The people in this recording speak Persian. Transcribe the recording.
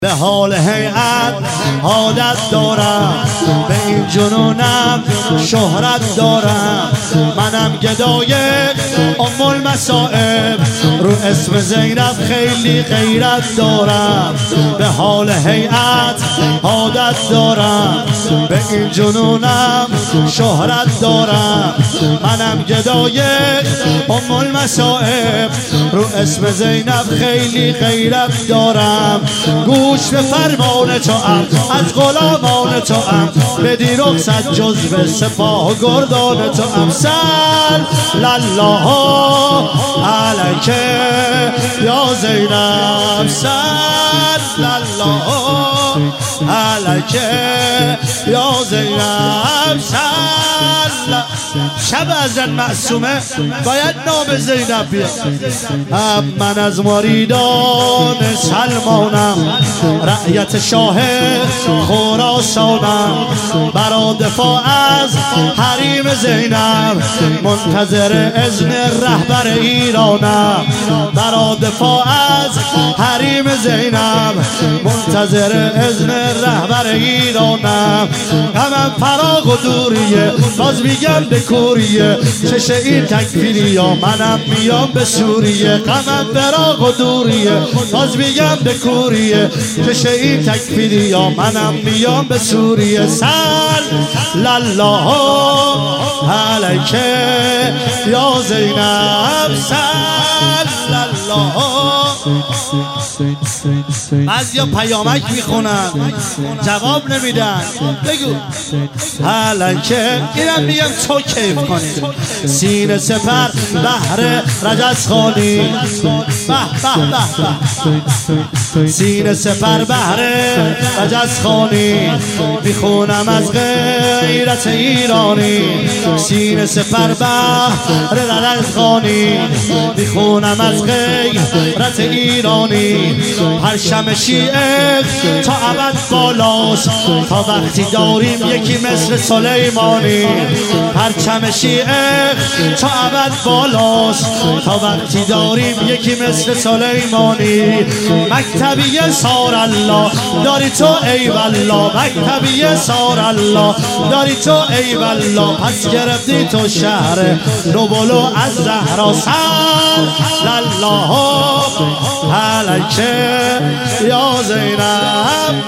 به حال هیئت عادت دارم، به این جنونم شهرت دارم. منم گدای ام المصائب، رو اسم زینب خیلی غیرت دارم. به حال هیئت عادت دارم، به این جنونم شهرت دارم. منم گدای ام المصائب، رو اسم زینب خیلی غیرت دارم. گوش به فرمان توام، از غلامان توام، بدی رخصت جزو سپاه گردان توام. صلی الله علیک یا زینب، صلی الله علیک یا زینب. شب حضرت معصومه باید نام زینب بیاد. من از مریدان سلمانم، رعیت شاه خراسانم، برا دفاع از حریم زینب منتظر اذن رهبر ایرانم. برا دفاع از حریم زینب منتظر اذن رهبر ایرانم. غمم فراق و دوریه، باز میگم به کوریه، چشه این تکفیری یا منم میام به سوریه. غمم فراق و دوریه، باز میگم به کوریه، چشه این تکفیری یا منم میام به سوریه. صلی الله علیک یا زینب، صلی الله. بعضیا پیامک میخونن جواب نمیدن، بگو حلکه. اینم میگم تو کیف کنید. سینه سپر بحر رجزخانی، به به به، سینه سپر بحر رجزخانی، میخونم از غیرت ایرانی. سینه سپر بحر رجزخانی، میخونم از غیرت ایرانی. پرچم شیعه تا ابد بالاست، تا وقتی داریم یکی مثل سلیمانی. پرچم شیعه تا ابد بالاست، تا وقتی داریم یکی مثل سلیمانی. مکتبی سار الله داری تو ای والله، مکتبی سار الله داری تو ای والله. پس گرفتی تو شهر نوبلو از زهرا. صلی الله علیک یا زینب.